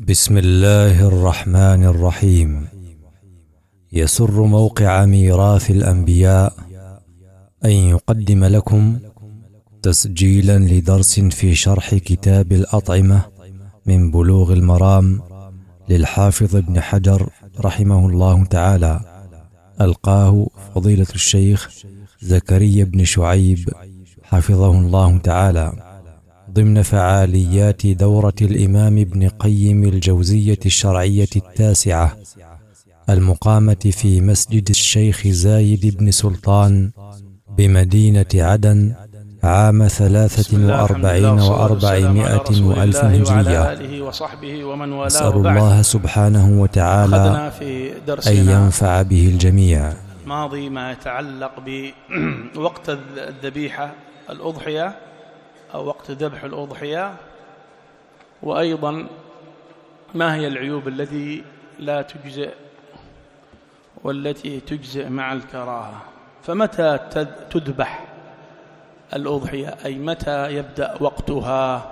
بسم الله الرحمن الرحيم. يسر موقع ميراث الأنبياء أن يقدم لكم تسجيلا لدرس في شرح كتاب الأطعمة من بلوغ المرام للحافظ ابن حجر رحمه الله تعالى، ألقاه فضيلة الشيخ زكريا بن شعيب حفظه الله تعالى ضمن فعاليات دورة الإمام ابن قيم الجوزية الشرعية التاسعة المقامة في مسجد الشيخ زايد بن سلطان بمدينة عدن عام 43 و400 وألف هجرية. نسأل الله سبحانه وتعالى أن ينفع به الجميع. ماضي ما يتعلق بوقت الذبيحة الأضحية أو وقت ذبح الأضحية، وأيضا ما هي العيوب التي لا تجزئ والتي تجزئ مع الكراهة. فمتى تذبح الأضحية، أي متى يبدأ وقتها؟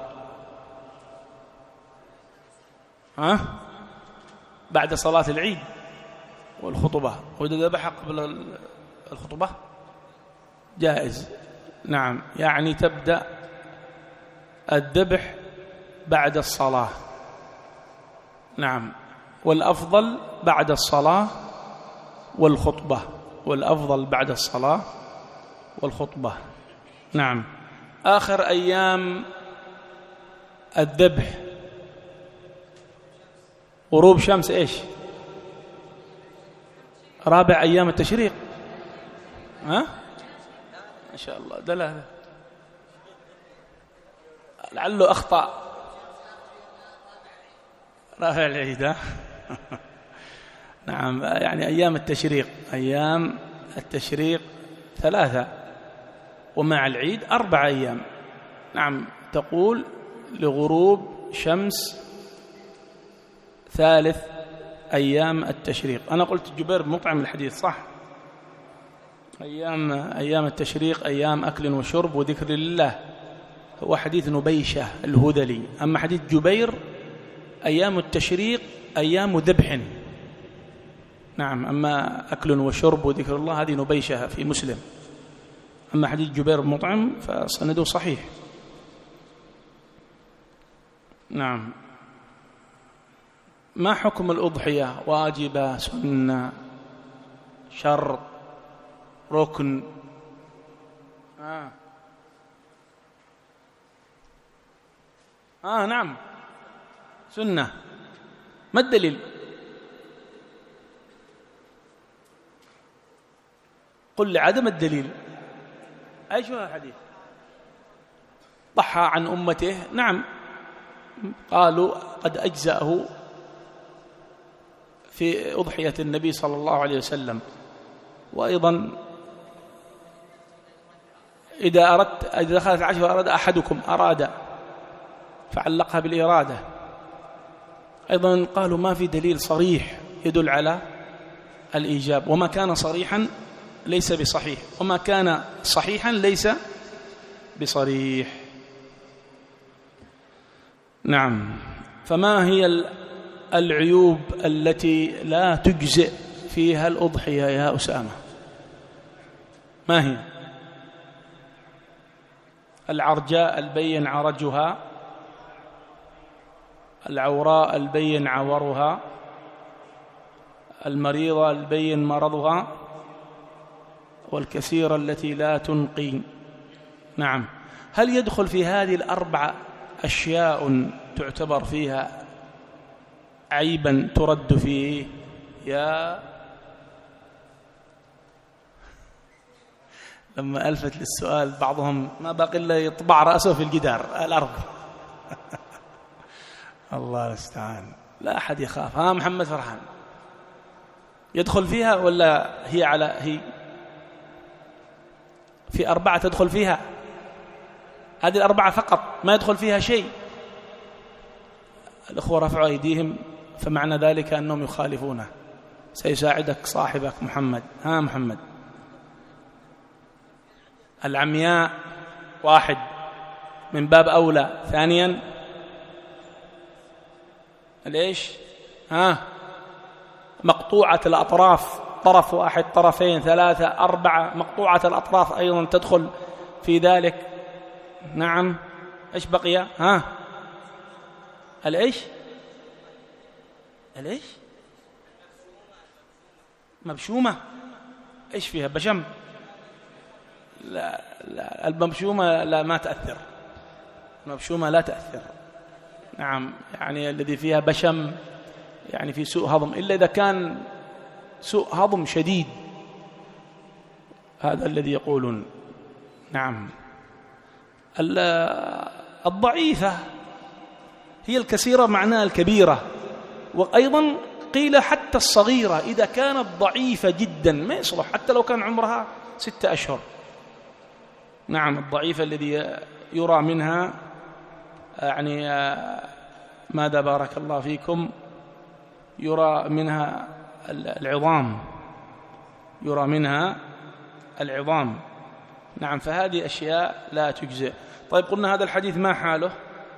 بعد صلاة العيد والخطبة، وإذا ذبح قبل الخطبة جائز. نعم، يعني تبدأ الذبح بعد الصلاة. نعم، والأفضل بعد الصلاة والخطبة، والأفضل بعد الصلاة والخطبة. نعم، آخر أيام الذبح غروب شمس إيش؟ رابع أيام التشريق. ما شاء الله، دلالة لعله أخطأ. رافع العيد. نعم، يعني أيام التشريق، أيام التشريق 3 ومع العيد 4 أيام. نعم، تقول لغروب شمس 3 أيام التشريق. أنا قلت جبير مطعم الحديث صح؟ أيام التشريق أيام أكل وشرب وذكر لله، هو حديث نبيشة الهذلي. أما حديث جبير أيام التشريق أيام ذبح. نعم، أما أكل وشرب وذكر الله هذه نبيشة في مسلم. أما حديث جبير مطعم فسنده صحيح. نعم، ما حكم الأضحية؟ واجبة، سنة، شرط، ركن؟ نعم، سنة. ما الدليل؟ قل لعدم الدليل. أي شو الحديث؟ ضحى عن أمته. نعم، قالوا قد أجزأه في أضحية النبي صلى الله عليه وسلم. وأيضا إذا دخلت العشر وأراد أحدكم فعلقها بالإرادة. أيضا قالوا ما في دليل صريح يدل على الإيجاب، وما كان صريحا ليس بصحيح، وما كان صحيحا ليس بصريح. نعم، فما هي العيوب التي لا تجزئ فيها الأضحية يا أسامة؟ ما هي؟ العرجاء البين عرجها، العوراء البين عورها، المريضة البين مرضها، والكثيرة التي لا تنقي. نعم، هل يدخل في هذه ال4 أشياء تعتبر فيها عيبا ترد فيه؟ لما ألفت للسؤال بعضهم ما باقي إلا يطبع رأسه في الجدار الأرض. الله المستعان، لا أحد يخاف. محمد فرحان يدخل فيها ولا هي في 4 تدخل فيها؟ هذه ال4 فقط، ما يدخل فيها شيء. الأخوة رفعوا أيديهم، فمعنى ذلك أنهم يخالفونه. سيساعدك صاحبك محمد. محمد. العمياء 1 من باب أولى. ثانيا ليش؟ مقطوعة الأطراف، طرف واحد، طرفين، ثلاثة، أربعة، مقطوعة الأطراف أيضا تدخل في ذلك. نعم. إيش بقي؟ الإيش؟ مبشومة. إيش فيها؟ بشم؟ لا المبشومة لا، ما تأثر، المبشومة لا تأثر. نعم، يعني الذي فيها بشم يعني في سوء هضم، إلا إذا كان سوء هضم شديد، هذا الذي يقولون. نعم. الضعيفة هي الكثيرة معناها الكبيرة، وأيضا قيل حتى الصغيرة إذا كانت ضعيفة جدا ما يصلح حتى لو كان عمرها 6 أشهر. نعم، الضعيفة الذي يرى منها يعني ماذا بارك الله فيكم، يرى منها العظام، يرى منها العظام. نعم، فهذه أشياء لا تجزئ. طيب، قلنا هذا الحديث ما حاله؟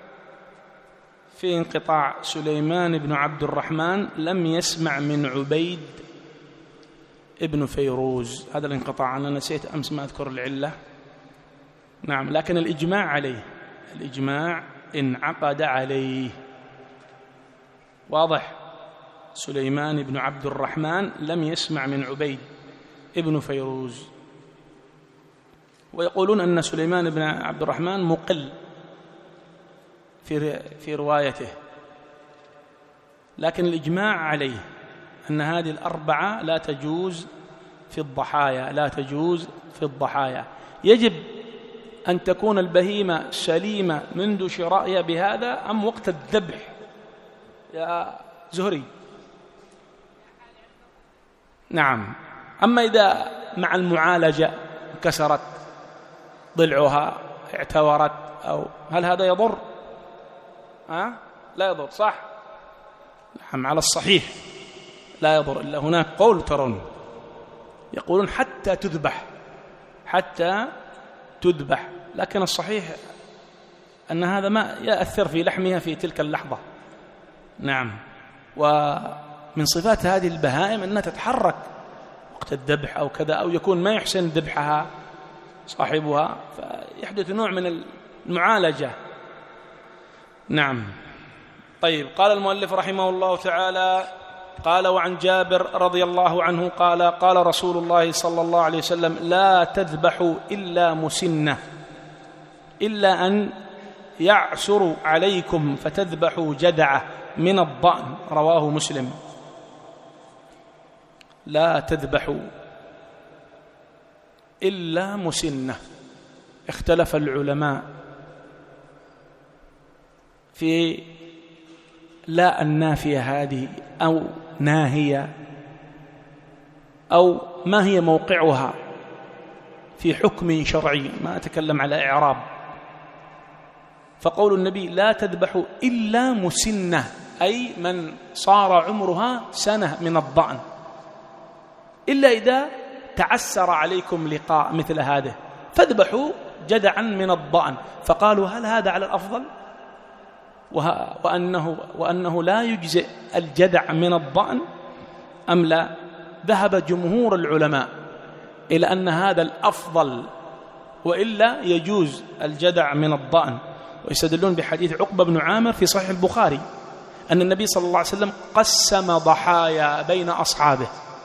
في انقطاع. سليمان بن عبد الرحمن لم يسمع من عبيد ابن فيروز، هذا الانقطاع. أنا نسيت أمس ما أذكر العلة. نعم، لكن الإجماع عليه، الإجماع انعقد عليه. واضح؟ سليمان بن عبد الرحمن لم يسمع من عبيد ابن فيروز، ويقولون أن سليمان بن عبد الرحمن مقل في روايته، لكن الإجماع عليه أن هذه الأربعة لا تجوز في الضحايا، لا تجوز في الضحايا. يجب أن تكون البهيمة سليمة منذ شرائها بهذا أم وقت الذبح يا زهري؟ نعم. أما إذا مع المعالجة كسرت ضلعها، اعتورت، أو هل هذا يضر؟ لا يضر، صح؟ نعم، على الصحيح لا يضر، إلا هناك قول ترون يقولون حتى تذبح، حتى تذبح، لكن الصحيح أن هذا ما يأثر في لحمها في تلك اللحظة. نعم. ومن صفات هذه البهائم أنها تتحرك وقت الذبح أو كذا، أو يكون ما يحسن ذبحها صاحبها، فيحدث نوع من المعالجة. نعم. طيب، قال المؤلف رحمه الله تعالى: قال: وعن جابر رضي الله عنه قال: قال رسول الله صلى الله عليه وسلم: لا تذبحوا إلا مسنة، إلا أن يعسر عليكم فتذبحوا جدعة من الضأن. رواه مسلم. لا تذبحوا إلا مسنة. اختلف العلماء في لا النافية هذه أو ناهية، أو ما هي موقعها في حكم شرعي، ما أتكلم على إعراب. فقول النبي: لا تذبحوا إلا مسنة، أي من صار عمرها سنة من الضأن، إلا إذا تعسر عليكم لقاء مثل هذا فاذبحوا جدعا من الضأن. فقالوا: هل هذا على الأفضل؟ وأنه لا يجزئ الجدع من الضأن أم لا؟ ذهب جمهور العلماء إلى أن هذا الأفضل، وإلا يجوز الجدع من الضأن. ويستدلون بحديث عقبة بن عامر في صحيح البخاري أن النبي صلى الله عليه وسلم قسم ضحايا بين أصحابه،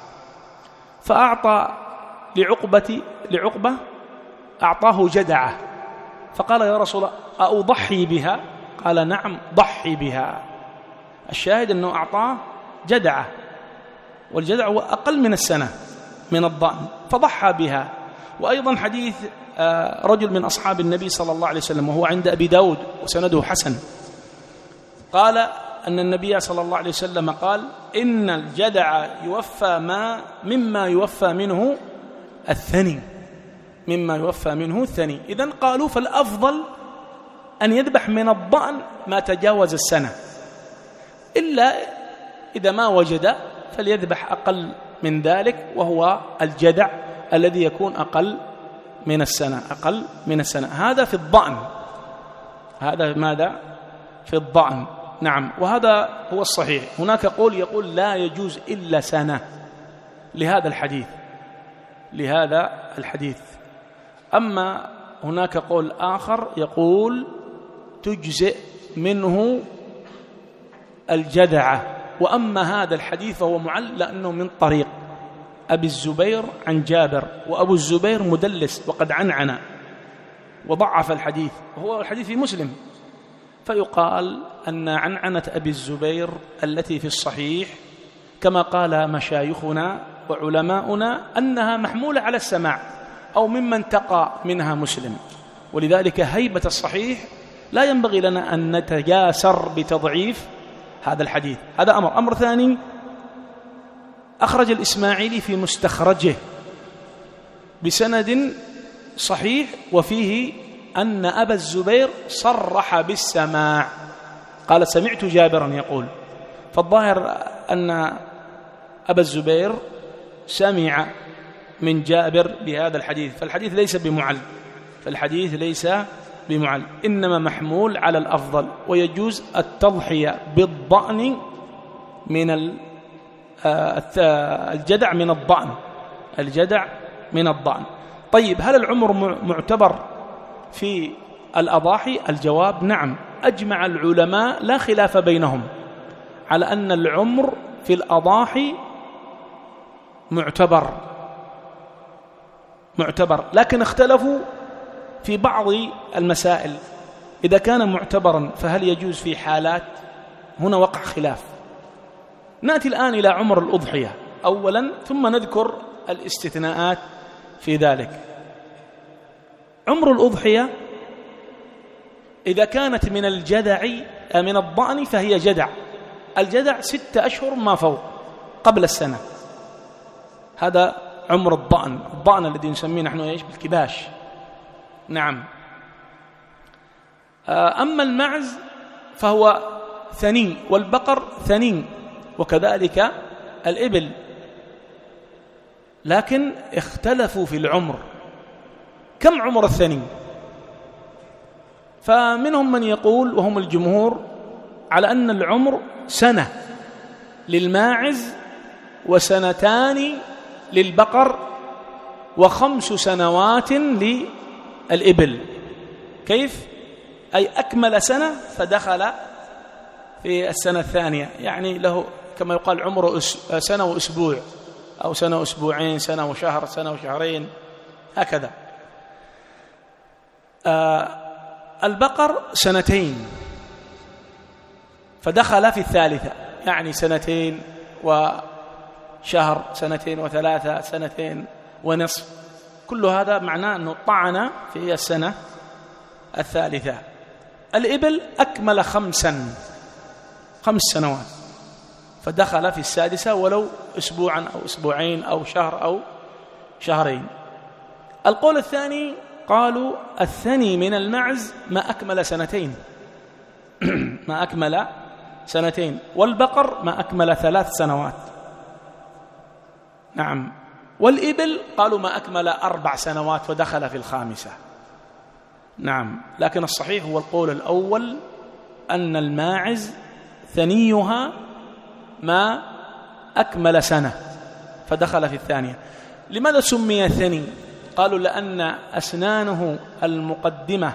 فأعطى لعقبة أعطاه جدعة، فقال: يا رسول الله أضحي بها؟ قال: نعم، ضحي بها. الشاهد أنه أعطاه جدعة، والجدع هو أقل من السنة من الضأن، فضحى بها. وأيضا حديث رجل من أصحاب النبي صلى الله عليه وسلم وهو عند أبي داود وسنده حسن، قال أن النبي صلى الله عليه وسلم قال: إن الجدع يوفى مما يوفى منه الثني، مما يوفى منه الثني. إذن قالوا فالأفضل أن يذبح من الضأن ما تجاوز السنة، إلا إذا ما وجد فليذبح أقل من ذلك، وهو الجدع الذي يكون أقل من السنة، أقل من السنة. هذا في الضأن، هذا ماذا؟ في الضأن. نعم، وهذا هو الصحيح. هناك قول يقول لا يجوز إلا سنة لهذا الحديث. أما هناك قول آخر يقول تجزئ منه الجدعة. وأما هذا الحديث فهو معل لأنه من طريق أبي الزبير عن جابر، وأبو الزبير مدلس وقد عنعن وضعف الحديث، وهو الحديث في مسلم، فيقال أن عنعنة أبي الزبير التي في الصحيح كما قال مشايخنا وعلماؤنا أنها محمولة على السماع أو ممن تقى منها مسلم، ولذلك هيبة الصحيح لا ينبغي لنا أن نتجاسر بتضعيف هذا الحديث. هذا أمر ثاني، أخرج الإسماعيلي في مستخرجه بسند صحيح وفيه أن أبا الزبير صرح بالسماع، قال سمعت جابرا يقول، فالظاهر أن أبا الزبير سمع من جابر بهذا الحديث، فالحديث ليس بمعل، إنما محمول على الأفضل، ويجوز التضحية بالضأن من الجدع من الضأن. طيب، هل العمر معتبر في الأضاحي؟ الجواب نعم، أجمع العلماء لا خلاف بينهم على أن العمر في الأضاحي معتبر، لكن اختلفوا في بعض المسائل. إذا كان معتبرا فهل يجوز في حالات؟ هنا وقع خلاف. نأتي الآن إلى عمر الأضحية أولا، ثم نذكر الاستثناءات في ذلك. عمر الأضحية إذا كانت من من الضأن فهي جدع. الجدع 6 أشهر ما فوق قبل السنة، هذا عمر الضأن الذي نسميه نحن بالكباش. نعم. أما المعز فهو ثني، والبقر ثني، وكذلك الإبل، لكن اختلفوا في العمر. كم عمر الثني؟ فمنهم من يقول، وهم الجمهور، على أن العمر 1 سنة للماعز، 2 سنتان للبقر، و5 سنوات للإبل. كيف؟ أي أكمل 1 سنة فدخل في السنة الثانية، يعني له كما يقال عمره 1 سنة وأسبوع، أو 1 سنة وأسبوعين، 1 سنة وشهر، 1 سنة وشهرين، هكذا. البقر 2 سنتين فدخل في الثالثة، يعني 2 وشهر، 2 و3، 2 ونصف، كل هذا معناه أنه طعن في السنة الثالثة. الإبل أكمل 5 سنوات فدخل في السادسة، ولو أسبوعا أو أسبوعين أو شهر أو شهرين. القول الثاني قالوا الثني من المعز ما أكمل 2 ما أكمل 2، والبقر ما أكمل 3 سنوات. نعم. والإبل قالوا ما أكمل 4 سنوات ودخل في ال5. نعم. لكن الصحيح هو القول الأول، أن الماعز ثنيها ما أكمل 1 سنة فدخل في الثانية. لماذا سمي ثني؟ قالوا لأن أسنانه المقدمة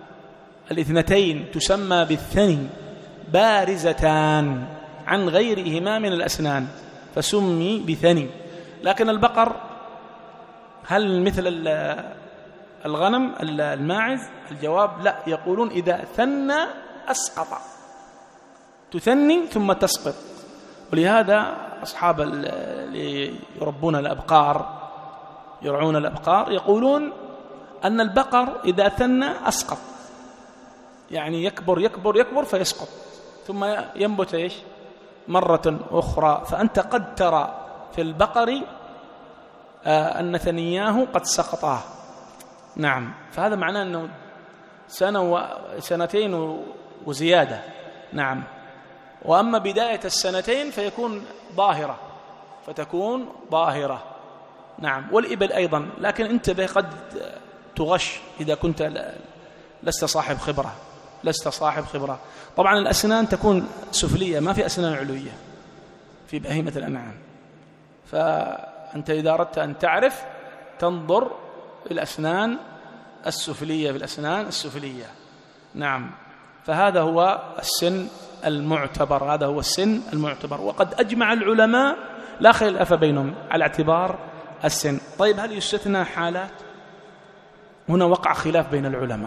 2 تسمى بالثني، بارزتان عن غيرهما من الأسنان، فسمي بثني. لكن البقر هل مثل الغنم الماعز؟ الجواب لا، يقولون إذا ثنى أسقط، تثني ثم تسقط. ولهذا أصحاب اللي يربون الأبقار، يرعون الأبقار، يقولون أن البقر إذا ثنى أسقط، يعني يكبر فيسقط، ثم ينبت مرة أخرى. فأنت قد ترى في البقر أن ثنياه قد سقطاه. نعم. فهذا معناه أنه 1 سنة و2 وزيادة. نعم. وأما بداية 2 فتكون ظاهرة. نعم. والإبل أيضا، لكن انتبه قد تغش إذا كنت لست صاحب خبرة. لست صاحب خبرة. طبعا الأسنان تكون سفلية، ما في أسنان علوية في بهيمة الأنعام، فأنت إذا أردت أن تعرف تنظر الأسنان السفلية بالأسنان السفلية. نعم، فهذا هو السن المعتبر، هذا هو السن المعتبر. وقد أجمع العلماء لا خلاف بينهم على اعتبار السن. طيب هل يستثنى حالات؟ هنا وقع خلاف بين العلماء.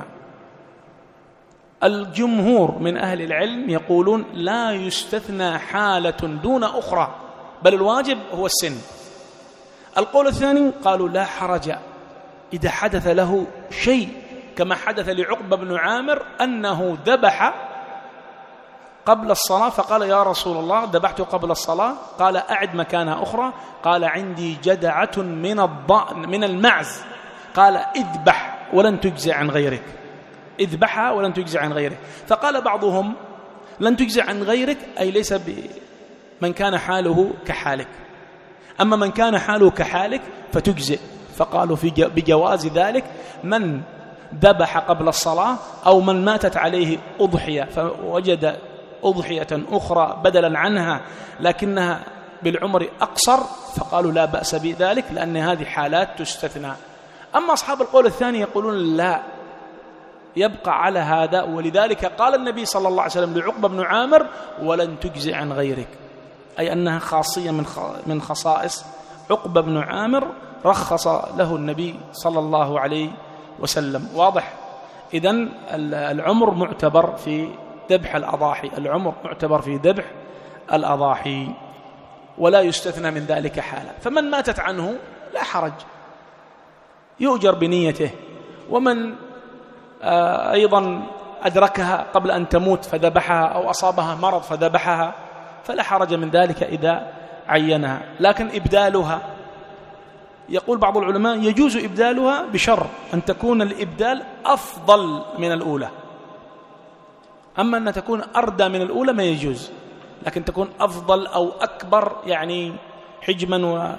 الجمهور من أهل العلم يقولون لا يستثنى حالة دون أخرى، بل الواجب هو السن. القول الثاني قالوا لا حرج إذا حدث له شيء، كما حدث لعقبة بن عامر أنه ذبح قبل الصلاة فقال يا رسول الله ذبحت قبل الصلاة، قال أعد مكانها أخرى، قال عندي جدعة من المعز، قال اذبح ولن تجزع عن غيرك، اذبحها ولن تجزع عن غيرك. فقال بعضهم لن تجزع عن غيرك أي ليس من كان حاله كحالك، أما من كان حاله كحالك فتجزئ. فقالوا بجواز ذلك من ذبح قبل الصلاة أو من ماتت عليه أضحية فوجد أضحية أخرى بدلا عنها لكنها بالعمر أقصر، فقالوا لا بأس بذلك لأن هذه حالات تستثنى. أما أصحاب القول الثاني يقولون لا، يبقى على هذا. ولذلك قال النبي صلى الله عليه وسلم لعقبة بن عامر ولن تجزع عن غيرك، أي أنها خاصية من خصائص عقبة بن عامر، رخص له النبي صلى الله عليه وسلم. واضح؟ إذن العمر معتبر في ذبح الأضاحي، العمر معتبر في ذبح الأضاحي ولا يستثنى من ذلك حالة. فمن ماتت عنه لا حرج، يؤجر بنيته. ومن أيضا أدركها قبل أن تموت فذبحها أو أصابها مرض فذبحها فلا حرج من ذلك إذا عينها. لكن إبدالها، يقول بعض العلماء يجوز إبدالها بشرط أن تكون الإبدال أفضل من الأولى. أما أن تكون أردى من الأولى ما يجوز، لكن تكون أفضل أو أكبر، يعني حجما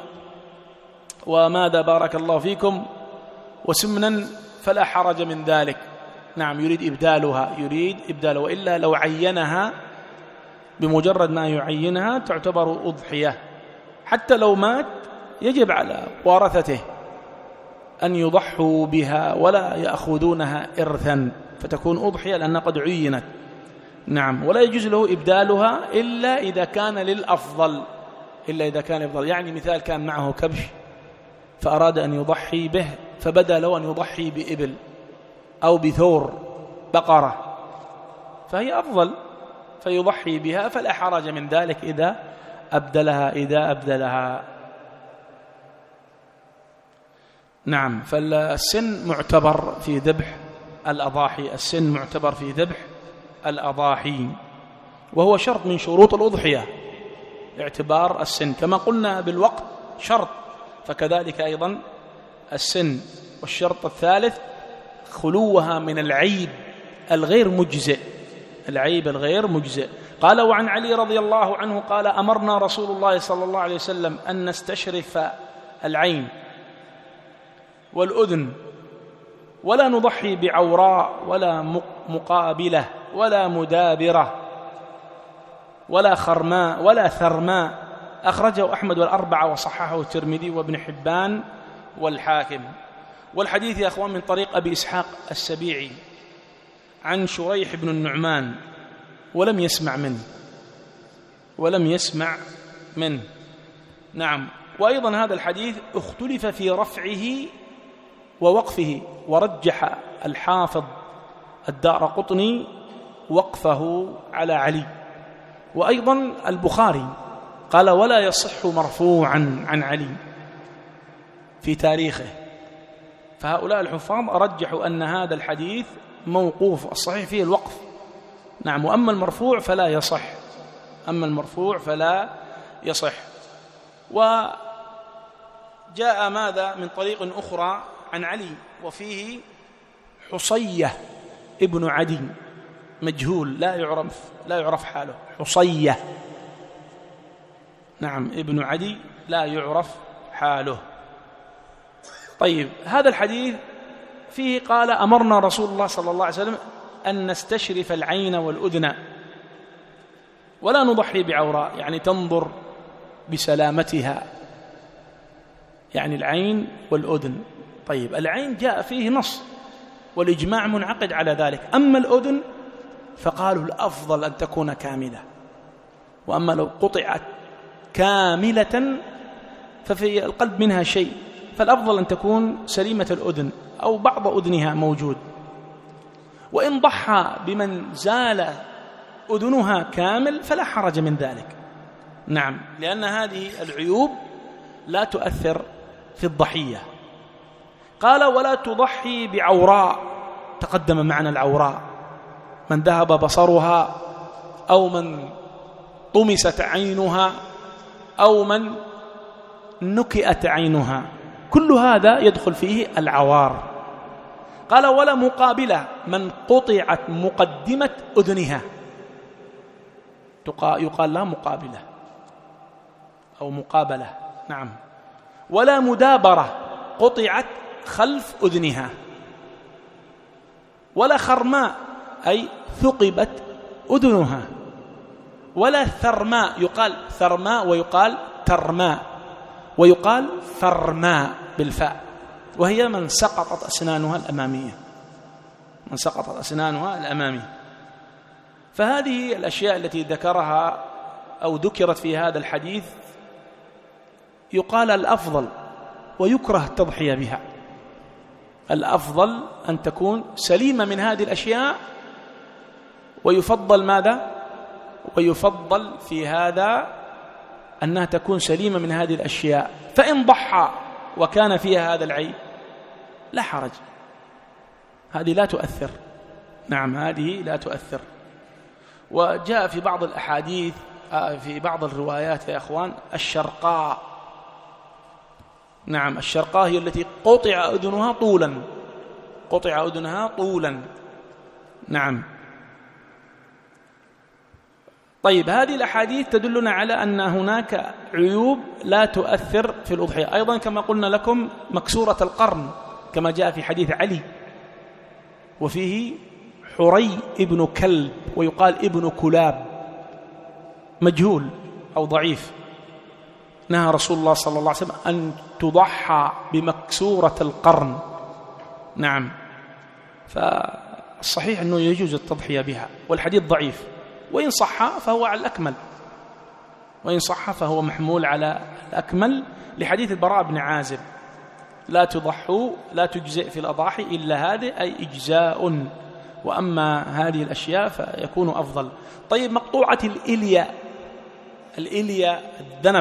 وماذا بارك الله فيكم وسمنا فلا حرج من ذلك. نعم، يريد إبدالها، وإلا لو عينها بمجرد ما يعينها تعتبر أضحية. حتى لو مات يجب على ورثته أن يضحوا بها ولا يأخذونها إرثا، فتكون أضحية لأنها قد عينت. نعم، ولا يجوز له إبدالها إلا إذا كان للأفضل، يعني مثال كان معه كبش فأراد أن يضحي به فبدأ له أن يضحي بإبل أو بثور بقرة فهي أفضل فيضحي بها، فلا حرج من ذلك إذا أبدلها. نعم، فالسن معتبر في ذبح الأضاحي، السن معتبر في ذبح الأضاحي، وهو شرط من شروط الأضحية اعتبار السن، كما قلنا بالوقت شرط فكذلك أيضا السن. والشرط الثالث خلوها من العيب الغير مجزئ. قال وعن علي رضي الله عنه قال أمرنا رسول الله صلى الله عليه وسلم أن نستشرف العين والأذن ولا نضحي بعوراء ولا مقابلة ولا مدابرة ولا خرماء ولا ثرماء. أخرجه أحمد والأربعة وصححه الترمذي وابن حبان والحاكم. والحديث يا أخوان من طريق أبي إسحاق السبيعي عن شريح بن النعمان ولم يسمع منه. نعم، وأيضا هذا الحديث اختلف في رفعه ووقفه، ورجح الحافظ الدارقطني وقفه على علي. وأيضا البخاري قال ولا يصح مرفوعا عن علي في تاريخه. فهؤلاء الحفاظ رجحوا أن هذا الحديث موقوف، الصحيح فيه الوقف. نعم، وأما المرفوع فلا يصح. وجاء ماذا من طريق أخرى عن علي وفيه حصية ابن عدي مجهول لا يعرف حاله، حصية. نعم، ابن عدي لا يعرف حاله. طيب، هذا الحديث فيه قال أمرنا رسول الله صلى الله عليه وسلم أن نستشرف العين والأذن ولا نضحي بعوراء، يعني تنظر بسلامتها، يعني العين والأذن. طيب العين جاء فيه نص والإجماع منعقد على ذلك، أما الأذن فقالوا الأفضل أن تكون كاملة، وأما لو قطعت كاملة ففي القلب منها شيء، فالأفضل أن تكون سليمة الأذن أو بعض أذنها موجود. وإن ضحى بمن زال أذنها كامل فلا حرج من ذلك، نعم، لأن هذه العيوب لا تؤثر في الضحية. قال ولا تضحي بعوراء، تقدم معنى العوراء من ذهب بصرها أو من طمست عينها أو من نكئت عينها، كل هذا يدخل فيه العوار. قال ولا مقابلة، من قطعت مقدمة أذنها، يقال لها مقابلة أو مقابلة، نعم. ولا مدابرة، قطعت خلف أذنها. ولا خرماء، أي ثقبت أذنها. ولا ثرماء، يقال ثرماء ويقال ترماء ويقال فرماء بالفاء، وهي من سقطت أسنانها الأمامية، من سقطت أسنانها الأمامية. فهذه الأشياء التي ذكرها أو ذكرت في هذا الحديث يقال الأفضل ويكره التضحية بها. الأفضل أن تكون سليمة من هذه الأشياء، ويفضل ماذا؟ ويفضل في هذا أنها تكون سليمة من هذه الأشياء، فإن ضحى وكان فيها هذا العيب لا حرج، هذه لا تؤثر، نعم، هذه لا تؤثر. وجاء في بعض الأحاديث في بعض الروايات يا أخوان الشرقاء، نعم، الشرقاء هي التي قطع أذنها طولا، قطع أذنها طولا، نعم. طيب هذه الأحاديث تدلنا على أن هناك عيوب لا تؤثر في الأضحية. أيضا كما قلنا لكم مكسورة القرن كما جاء في حديث علي، وفيه حري ابن كلب ويقال ابن كلاب، مجهول أو ضعيف، نهى رسول الله صلى الله عليه وسلم أن تضحى بمكسورة القرن، نعم. فالصحيح أنه يجوز التضحية بها، والحديث ضعيف، وإن صح فهو على الأكمل، وإن صح فهو محمول على الأكمل لحديث البراء بن عازب لا تضحوا لا تجزئ في الأضاحي إلا هذه، أي إجزاء، وأما هذه الأشياء فيكون أفضل. طيب مقطوعة الإلية، الإلية الذنب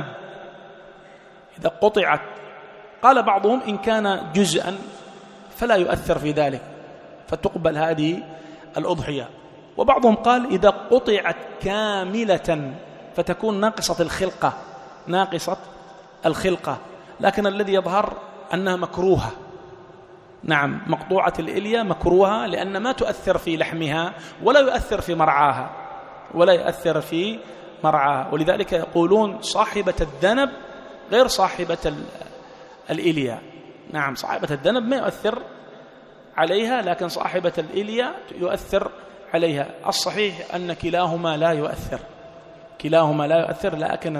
إذا قطعت، قال بعضهم إن كان جزءا فلا يؤثر في ذلك فتقبل هذه الأضحية، وبعضهم قال إذا قطعت كاملة فتكون ناقصة الخلقة، ناقصة الخلقة، لكن الذي يظهر أنها مكروهة، نعم، مقطوعة الإلية مكروهة لأن ما تؤثر في لحمها ولا يؤثر في مرعاها، ولا يؤثر في مرعاها، ولذلك يقولون صاحبة الذنب غير صاحبة الإلية، نعم، صاحبة الذنب ما يؤثر عليها، لكن صاحبة الإلية يؤثر عليها. الصحيح أن كلاهما لا يؤثر، كلاهما لا يؤثر، لكن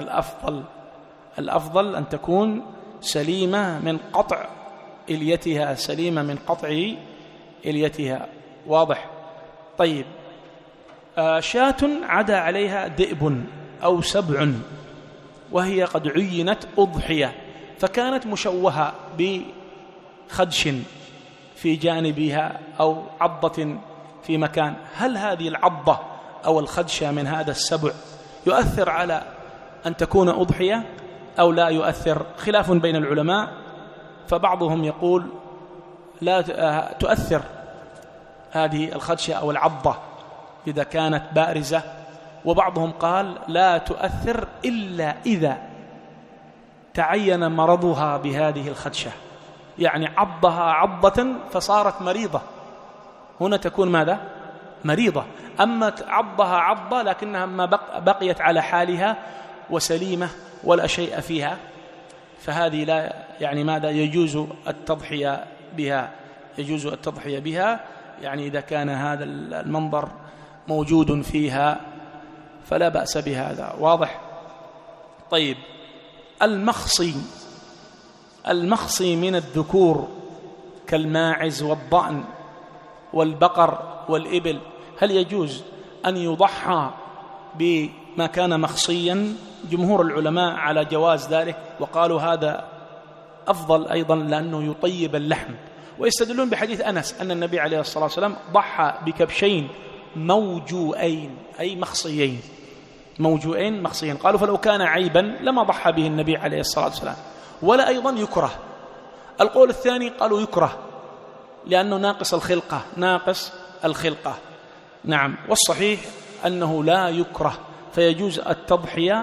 الأفضل أن تكون سليمة من قطع إليتها، سليمة من قطع إليتها، واضح؟ طيب شاة عدا عليها ذئب أو سبع وهي قد عينت أضحية فكانت مشوهة بخدش في جانبها أو عضة في مكان، هل هذه العضة أو الخدشة من هذا السبع يؤثر على أن تكون أضحية أو لا يؤثر؟ خلاف بين العلماء، فبعضهم يقول لا تؤثر هذه الخدشة أو العضة إذا كانت بارزة، وبعضهم قال لا تؤثر إلا إذا تعين مرضها بهذه الخدشة، يعني عضها عضة فصارت مريضة، هنا تكون ماذا؟ مريضة. أما عضها عضة لكنها ما بقيت على حالها وسليمة ولا شيء فيها، فهذه لا، يعني ماذا؟ يجوز التضحية بها، يجوز التضحية بها يعني إذا كان هذا المنظر موجود فيها فلا بأس بهذا. واضح؟ طيب، المخصي من الذكور كالماعز والضأن والبقر والإبل، هل يجوز أن يضحى بما كان مخصيا؟ جمهور العلماء على جواز ذلك، وقالوا هذا أفضل أيضا لأنه يطيب اللحم، ويستدلون بحديث أنس أن النبي عليه الصلاة والسلام ضحى بكبشين موجوئين، أي مخصيين، موجوئين مخصيين. قالوا فلو كان عيبا لما ضحى به النبي عليه الصلاة والسلام، ولا أيضا يكره. القول الثاني قالوا يكره لأنه ناقص الخلقة. نعم، والصحيح أنه لا يكره، فيجوز التضحية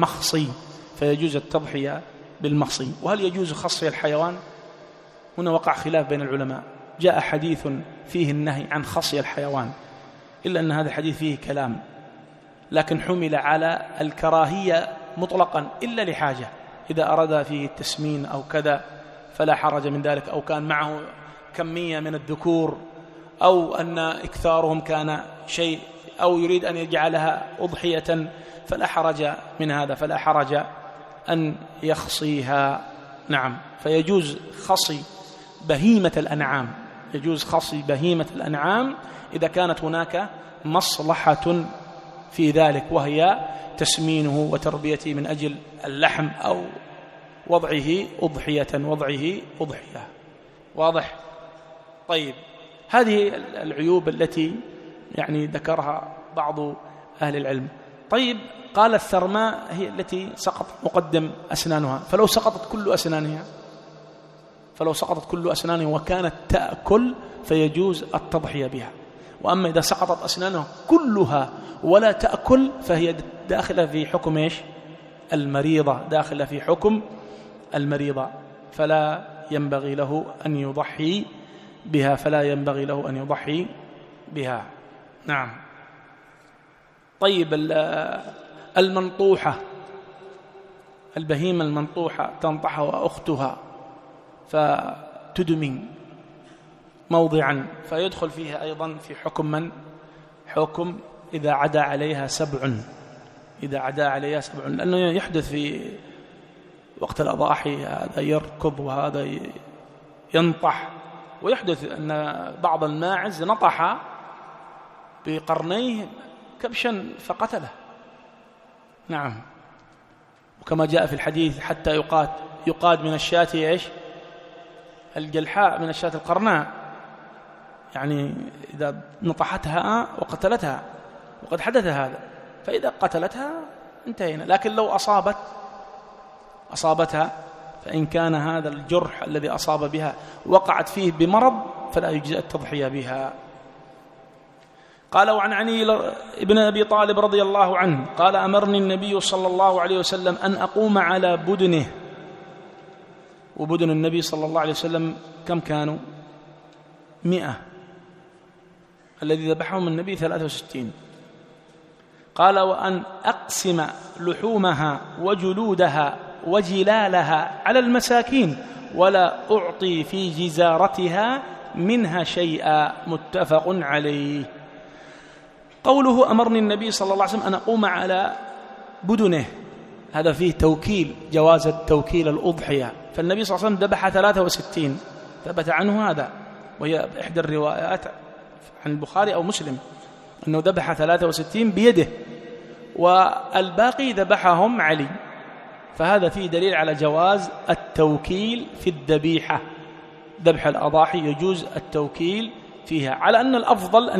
بالمخصي. وهل يجوز خصي الحيوان؟ هنا وقع خلاف بين العلماء. جاء حديث فيه النهي عن خصي الحيوان، إلا أن هذا الحديث فيه كلام، لكن حمل على الكراهية مطلقا إلا لحاجة، إذا أراد فيه التسمين أو كذا فلا حرج من ذلك، أو كان معه كمية من الذكور، أو أن إكثارهم كان شيء، أو يريد أن يجعلها أضحية، فلا حرج من هذا، فلا حرج أن يخصيها. نعم، فيجوز خصي بهيمة الأنعام، إذا كانت هناك مصلحة في ذلك، وهي تسمينه وتربيته من أجل اللحم أو وضعه أضحية. واضح؟ طيب، هذه العيوب التي يعني ذكرها بعض أهل العلم. طيب، قال الثرماء هي التي سقط مقدم أسنانها، فلو سقطت كل أسنانها وكانت تأكل فيجوز التضحية بها. وأما إذا سقطت أسنانها كلها ولا تأكل فهي داخلة في حكم المريضة، فلا ينبغي له أن يضحي بها. نعم. طيب، البهيمة المنطوحة تنطحها أختها فتدمن موضعا، فيدخل فيها أيضا في حكم إذا عدا عليها سبع، لأنه يحدث في وقت الأضاحي هذا يركض وهذا ينطح، ويحدث أن بعض الماعز نطح بقرنيه كبشا فقتله. نعم، وكما جاء في الحديث حتى يقاد من الشاة الجلحاء من الشاة القرناء، يعني إذا نطحتها وقتلتها، وقد حدث هذا، فإذا قتلتها انتهينا. لكن لو أصابتها فإن كان هذا الجرح الذي أصاب بها وقعت فيه بمرض فلا يجزئ التضحية بها. قال: وعن علي بن أبي طالب رضي الله عنه قال: أمرني النبي صلى الله عليه وسلم أن أقوم على بدنه. وبدن النبي صلى الله عليه وسلم كم كانوا؟ 100. الذي ذبحهم النبي 63. قال: وأن أقسم لحومها وجلودها وجلالها على المساكين ولا أعطي في جزارتها منها شيئا. متفق عليه. قوله أمرني النبي صلى الله عليه وسلم أن أقوم على بدنه، هذا فيه توكيل، جواز التوكيل الأضحية. فالنبي صلى الله عليه وسلم ذبح 63، ثبت عنه هذا، وهي إحدى الروايات عن البخاري أو مسلم أنه ذبح 63 بيده، والباقي ذبحهم علي. فهذا فيه دليل على جواز التوكيل في الذبيحة، ذبح الأضاحي يجوز التوكيل فيها، على أن الأفضل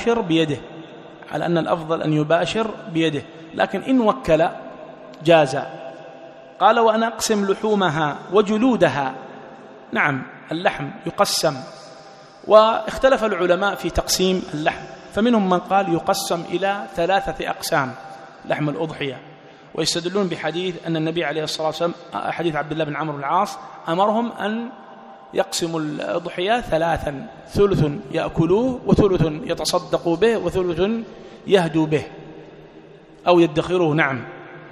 أن يباشر بيده، لكن إن وكل جاز. قال: وأنا أقسم لحومها وجلودها. نعم، اللحم يقسم، واختلف العلماء في تقسيم اللحم، فمنهم من قال يقسم إلى 3 أقسام لحم الأضحية، ويستدلون بحديث أن النبي عليه الصلاة والسلام، حديث عبد الله بن عمرو بن العاص، أمرهم أن يقسموا الأضحية 3، ثلث يأكلوه، وثلث يتصدقوا به، وثلث يهدوا به أو يدخروه. نعم.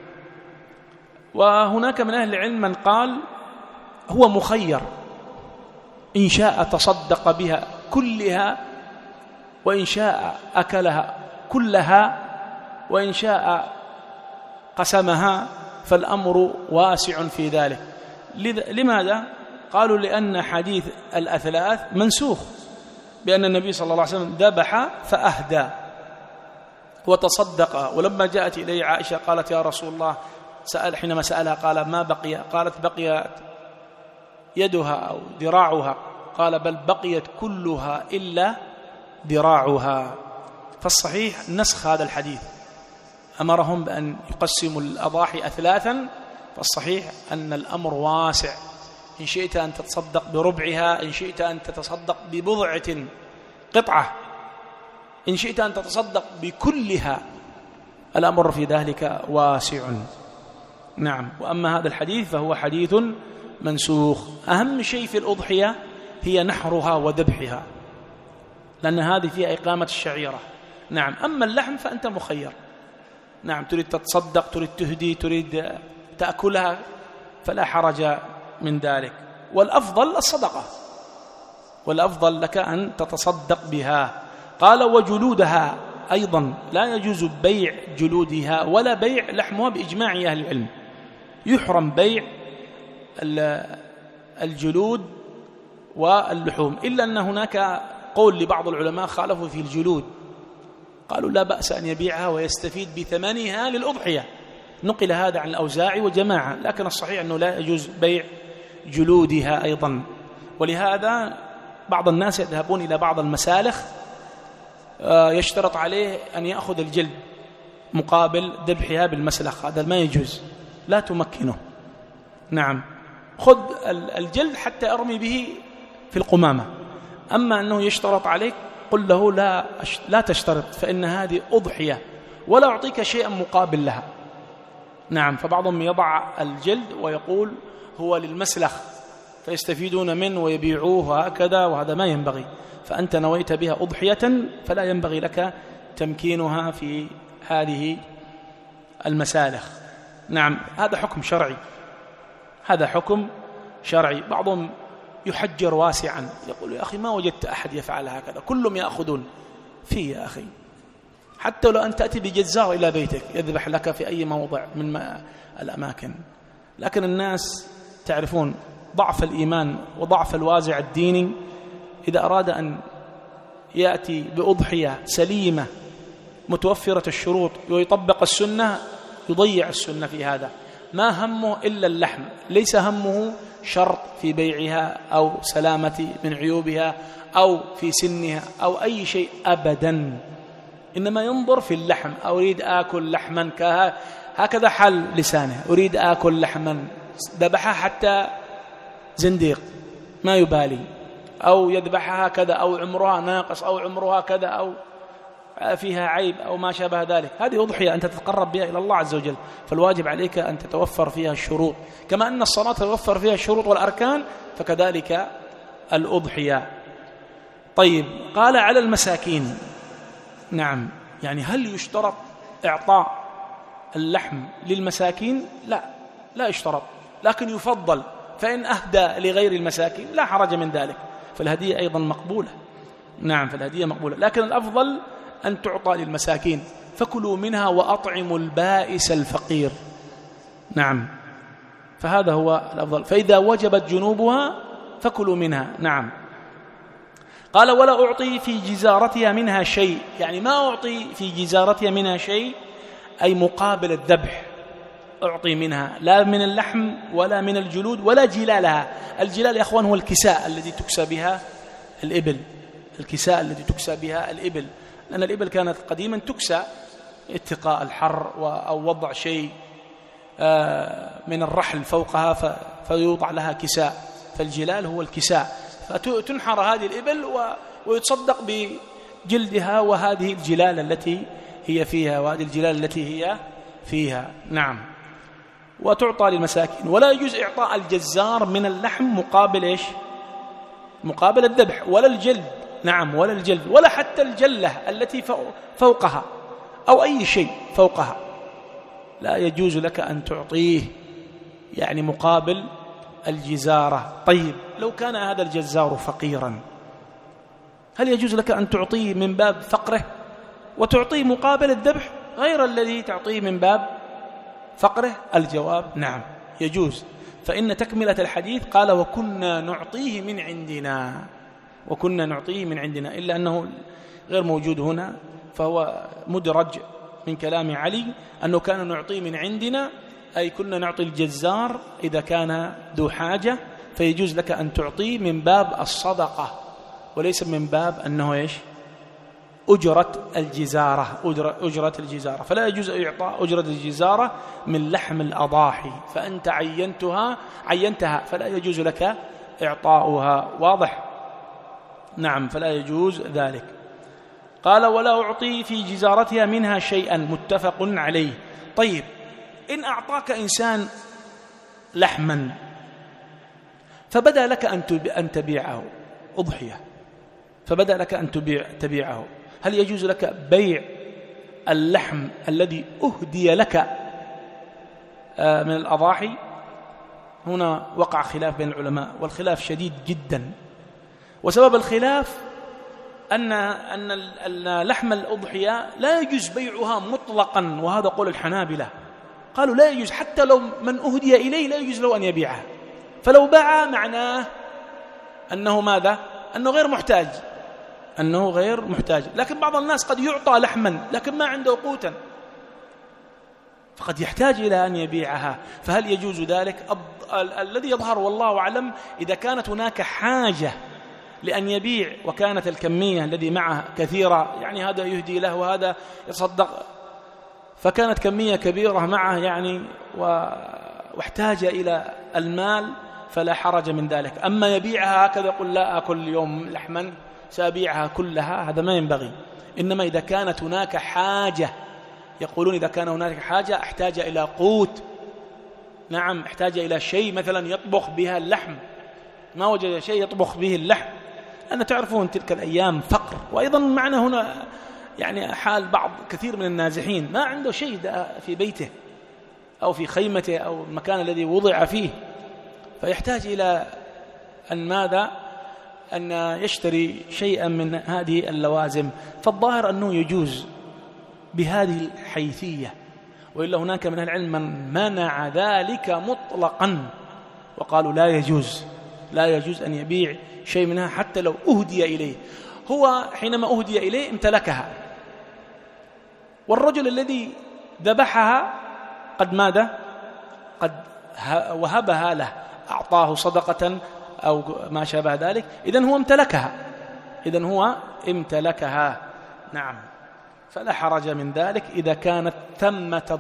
وهناك من أهل العلم من قال هو مخير، إن شاء تصدق بها كلها وإن شاء أكلها كلها وإن شاء قسمها، فالأمر واسع في ذلك. لماذا؟ قالوا لأن حديث الأثلاث منسوخ بأن النبي صلى الله عليه وسلم ذبح فأهدى وتصدق. ولما جاءت إليه عائشة قالت يا رسول الله، حينما سألها قال ما بقي؟ قالت بقيت يدها أو ذراعها، قال بل بقيت كلها إلا ذراعها. فالصحيح نسخ هذا الحديث، أمرهم بأن يقسموا الأضاحي أثلاثا، فالصحيح أن الأمر واسع، إن شئت أن تتصدق بربعها، إن شئت أن تتصدق ببضعة قطعة، إن شئت أن تتصدق بكلها، الأمر في ذلك واسع. نعم. وأما هذا الحديث فهو حديث منسوخ. أهم شيء في الأضحية هي نحرها وذبحها، لأن هذه فيها إقامة الشعيرة. نعم. أما اللحم فأنت مخير، نعم، تريد تتصدق، تريد تهدي، تريد تأكلها، فلا حرج من ذلك. والأفضل الصدقة، والأفضل لك أن تتصدق بها. قال وجلودها أيضا لا يجوز بيع جلودها ولا بيع لحمها بإجماع أهل العلم، يحرم بيع الجلود واللحوم، إلا أن هناك قول لبعض العلماء خالفوا في الجلود، قالوا لا بأس أن يبيعها ويستفيد بثمنها للأضحية، نقل هذا عن الأوزاعي وجماعة، لكن الصحيح أنه لا يجوز بيع جلودها أيضا. ولهذا بعض الناس يذهبون إلى بعض المسالخ يشترط عليه أن يأخذ الجلد مقابل ذبحها بالمسلخ، هذا ما يجوز، لا تمكنه. نعم، خذ الجلد حتى أرمي به في القمامة، أما أنه يشترط عليك قل له لا تشترط، فإن هذه أضحية ولا أعطيك شيئا مقابل لها. نعم. فبعضهم يضع الجلد ويقول هو للمسلخ فيستفيدون منه ويبيعوه هكذا، وهذا ما ينبغي، فأنت نويت بها أضحية فلا ينبغي لك تمكينها في هذه المسالخ. نعم، هذا حكم شرعي، هذا حكم شرعي. بعضهم يحجر واسعا، يقول يا أخي ما وجدت أحد يفعل هكذا، كلهم يأخذون فيه يا أخي، حتى لو أن تأتي بجزار إلى بيتك يذبح لك في أي موضع من الأماكن. لكن الناس تعرفون ضعف الإيمان وضعف الوازع الديني، إذا أراد أن يأتي بأضحية سليمة متوفرة الشروط ويطبق السنة يضيع السنة في هذا، ما همه إلا اللحم، ليس همه شرط في بيعها أو سلامة من عيوبها أو في سنها أو أي شيء أبدا، إنما ينظر في اللحم، أريد آكل لحما هكذا حل لسانه، أريد آكل لحما، ذبحها حتى زنديق ما يبالي، أو يذبحها كذا، أو عمرها ناقص، أو عمرها كذا، أو فيها عيب أو ما شابه ذلك، هذه أضحية أنت تتقرب بها إلى الله عز وجل، فالواجب عليك أن تتوفر فيها الشروط، كما أن الصلاة تتوفر فيها الشروط والأركان، فكذلك الأضحية. طيب، قال على المساكين. نعم، يعني هل يشترط إعطاء اللحم للمساكين؟ لا يشترط، لكن يفضل، فإن أهدى لغير المساكين لا حرج من ذلك، فالهدية أيضا مقبولة. نعم، فالهدية مقبولة، لكن الأفضل أن تعطى للمساكين، فكلوا منها وأطعموا البائس الفقير. نعم، فهذا هو الأفضل، فإذا وجبت جنوبها فكلوا منها. نعم. قال ولا أعطي في جزارتها منها شيء، يعني ما أعطي في جزارتها منها شيء أي مقابل الذبح، أعطي منها لا من اللحم ولا من الجلود ولا جلالها. الجلال يا أخوان هو الكساء الذي تكسى بها الإبل، الكساء الذي تكسى بها الإبل، لأن الإبل كانت قديما تكسى اتقاء الحر أو وضع شيء من الرحل فوقها فيوضع لها كساء، فالجلال هو الكساء، فتنحر هذه الإبل ويتصدق بجلدها وهذه الجلال التي هي فيها وهذه الجلال التي هي فيها. نعم، وتعطى للمساكين. ولا يجوز إعطاء الجزار من اللحم مقابل إيش؟ مقابل الذبح، ولا الجلد. نعم، ولا الجلد، ولا حتى الجلة التي فوقها أو أي شيء فوقها، لا يجوز لك أن تعطيه يعني مقابل الجزارة. طيب، لو كان هذا الجزار فقيرا هل يجوز لك أن تعطيه من باب فقره وتعطيه مقابل الذبح غير الذي تعطيه من باب فقره؟ الجواب نعم يجوز. فإن تكملة الحديث قال وكنا نعطيه من عندنا، وكنا نعطيه من عندنا، إلا أنه غير موجود هنا، فهو مدرج من كلام علي أنه كان نعطيه من عندنا، أي كنا نعطي الجزار إذا كان ذو حاجة، فيجوز لك أن تعطيه من باب الصدقة وليس من باب أنه إيش؟ أجرة الجزارة، أجرة الجزارة. فلا يجوز أن يعطى أجرة الجزارة من لحم الأضاحي، فأنت عينتها فلا يجوز لك إعطاؤها. واضح؟ نعم، فلا يجوز ذلك. قال ولا أعطي في جزارتها منها شيئا، متفق عليه. طيب، إن أعطاك إنسان لحما فبدأ لك أن تبيعه أضحية، فبدأ لك أن تبيعه، هل يجوز لك بيع اللحم الذي أهدي لك من الأضاحي؟ هنا وقع خلاف بين العلماء، والخلاف شديد جدا. وسبب الخلاف أن لحم الأضحية لا يجوز بيعها مطلقا، وهذا قول الحنابلة، قالوا لا يجوز حتى لو من أهدي إليه لا يجوز له أن يبيعها، فلو باع معناه أنه ماذا؟ أنه غير محتاج، أنه غير محتاج. لكن بعض الناس قد يعطى لحما لكن ما عنده قوتا، فقد يحتاج إلى أن يبيعها، فهل يجوز ذلك؟ الذي يظهر والله أعلم إذا كانت هناك حاجة لأن يبيع وكانت الكمية الذي معه كثيرة، يعني هذا يهدي له وهذا يصدق، فكانت كمية كبيرة معه يعني واحتاج إلى المال، فلا حرج من ذلك. أما يبيعها هكذا يقول لا أكل يوم لحما سأبيعها كلها، هذا ما ينبغي. إنما إذا كانت هناك حاجة، يقولون إذا كان هناك حاجة احتاج إلى قوت، نعم احتاج إلى شيء مثلا يطبخ بها اللحم، ما وجد شيء يطبخ به اللحم، لأن تعرفون تلك الأيام فقر. وأيضا معنا هنا يعني حال بعض كثير من النازحين ما عنده شيء في بيته أو في خيمته أو المكان الذي وضع فيه، فيحتاج إلى أن ماذا؟ أن يشتري شيئا من هذه اللوازم. فالظاهر أنه يجوز بهذه الحيثية، وإلا هناك من العلم من منع ذلك مطلقا وقالوا لا يجوز أن يبيع شيء منها حتى لو أهدي إليه. هو حينما أهدي إليه امتلكها، والرجل الذي ذبحها قد ماذا؟ قد وهبها له، أعطاه صدقة أو ما شابه ذلك، إذن هو امتلكها، نعم، فلا حرج من ذلك إذا كانت ثمة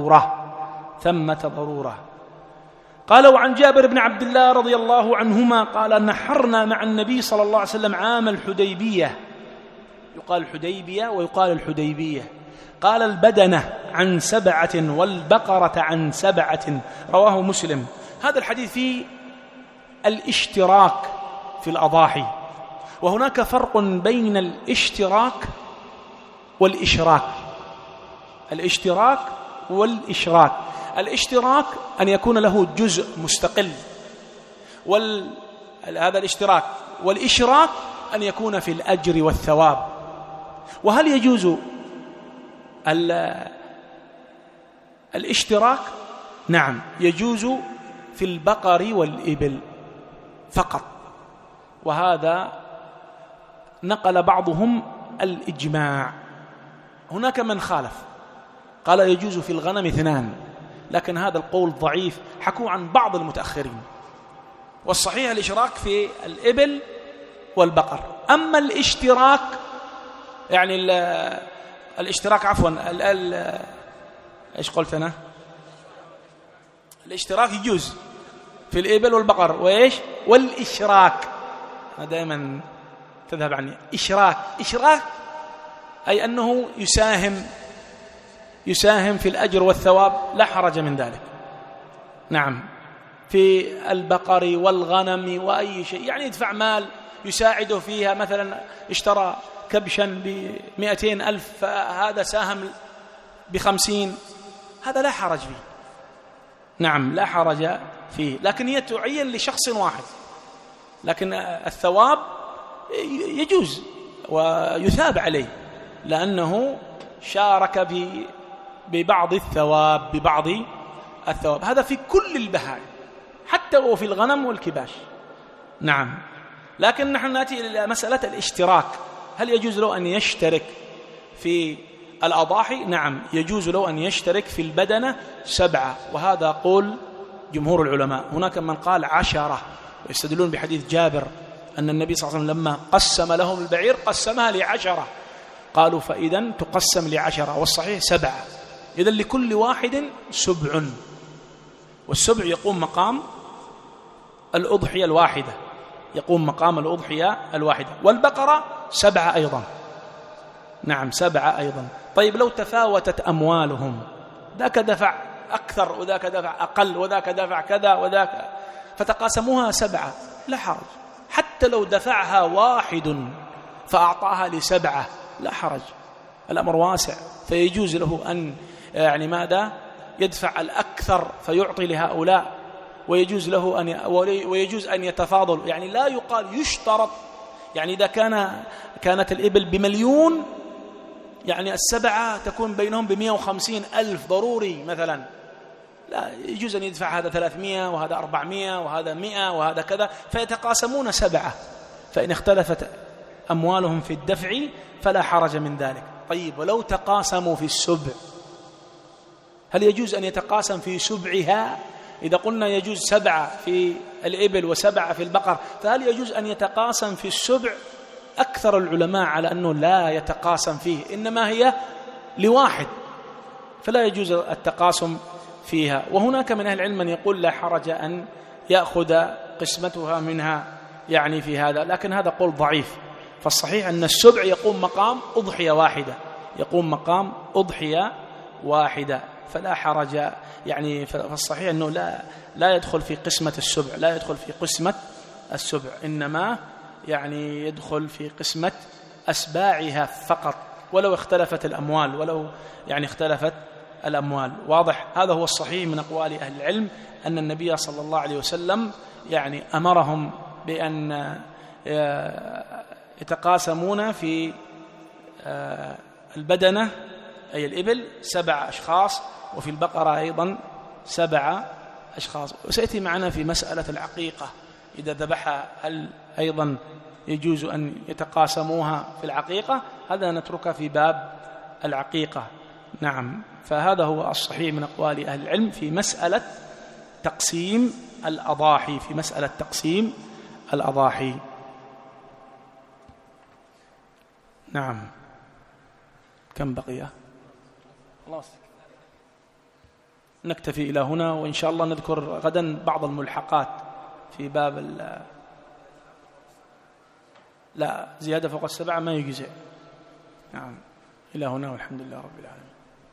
ضرورة. قال وعن جابر بن عبد الله رضي الله عنهما قال نحرنا مع النبي صلى الله عليه وسلم عام الحديبية، يقال الحديبية ويقال الحديبية، قال البدنة عن 7 والبقرة عن 7، رواه مسلم. هذا الحديث فيه الاشتراك في الأضاحي، وهناك فرق بين الاشتراك والإشراك. الاشتراك أن يكون له جزء مستقل، هذا الاشتراك، والإشراك أن يكون في الأجر والثواب. وهل يجوز الاشتراك؟ نعم يجوز في البقر والإبل فقط، وهذا نقل بعضهم الإجماع. هناك من خالف قال يجوز في الغنم 2، لكن هذا القول ضعيف، حكوا عن بعض المتأخرين، والصحيح الإشراك في الإبل والبقر. أما الاشتراك يعني الاشتراك عفوا ايش قلت أنا؟ الاشتراك يجوز في الإبل والبقر وإيش؟ والإشراك، أنا دائما تذهب عني. إشراك أي أنه يساهم في الأجر والثواب، لا حرج من ذلك. نعم، في البقر والغنم وأي شيء، يعني يدفع مال يساعده فيها، مثلا اشترى كبشا ب200,000 فهذا ساهم ب50، هذا لا حرج فيه. نعم لا حرج فيه، لكن هي تعين لشخص واحد، لكن الثواب ويثاب عليه لأنه شارك ببعض الثواب هذا في كل البهائم حتى وفي الغنم والكباش. نعم. لكن نحن نأتي إلى مسألة الاشتراك. هل يجوز له أن يشترك في الأضاحي؟ نعم، يجوز له أن يشترك في البدنة 7، وهذا قول جمهور العلماء. هناك من قال 10، ويستدلون بحديث جابر أن النبي صلى الله عليه وسلم لما قسم لهم البعير قسمها ل10، قالوا فإذا تقسم ل10، والصحيح 7. إذن لكل واحد 7، والسبع يقوم مقام الأضحية الواحدة، والبقرة 7 أيضا. نعم 7 أيضا. طيب لو تفاوتت أموالهم، ذاك دفع أكثر وذاك دفع أقل وذاك دفع كذا وذاك، فتقاسموها 7، لا حرج. حتى لو دفعها واحد فأعطاها ل7 لا حرج، الأمر واسع. فيجوز له أن ماذا يدفع الأكثر فيعطي لهؤلاء، ويجوز أن يتفاضل. لا يقال يشترط إذا كانت الإبل ب1,000,000 ال7 تكون بينهم ب150,000 ضروري مثلا، لا، يجوز أن يدفع هذا 300 وهذا 400 وهذا 100 وهذا كذا، فيتقاسمون 7، فإن اختلفت أموالهم في الدفع فلا حرج من ذلك. طيب ولو تقاسموا في السبع، هل يجوز أن يتقاسم في سبعها؟ إذا قلنا يجوز 7 في الإبل و7 في البقر، فهل يجوز أن يتقاسم في السبع؟ أكثر العلماء على أنه لا يتقاسم فيه، إنما هي لواحد، فلا يجوز التقاسم فيها. وهناك من أهل العلم من يقول لا حرج أن يأخذ قسمتها منها في هذا، لكن هذا قول ضعيف. فالصحيح أن السبع يقوم مقام أضحية واحدة، فلا حرج. فالصحيح أنه لا يدخل في قسمة السبع، إنما يدخل في قسمة أسباعها فقط، ولو اختلفت الأموال. واضح؟ هذا هو الصحيح من أقوال أهل العلم، أن النبي صلى الله عليه وسلم أمرهم بأن يتقاسمون في البدنة أي الإبل 7 أشخاص، وفي البقرة أيضا 7 أشخاص. وسيأتي معنا في مسألة العقيقة، إذا ذبحها هل أيضا يجوز أن يتقاسموها في العقيقة؟ هذا نتركه في باب العقيقة. نعم. فهذا هو الصحيح من أقوال أهل العلم في مسألة تقسيم الأضاحي. نعم. كم بقي؟ خلاص نكتفي إلى هنا، وإن شاء الله نذكر غدا بعض الملحقات في باب لا، زيادة فوق 7 ما يجزئ. نعم. إلى هنا والحمد لله رب العالمين.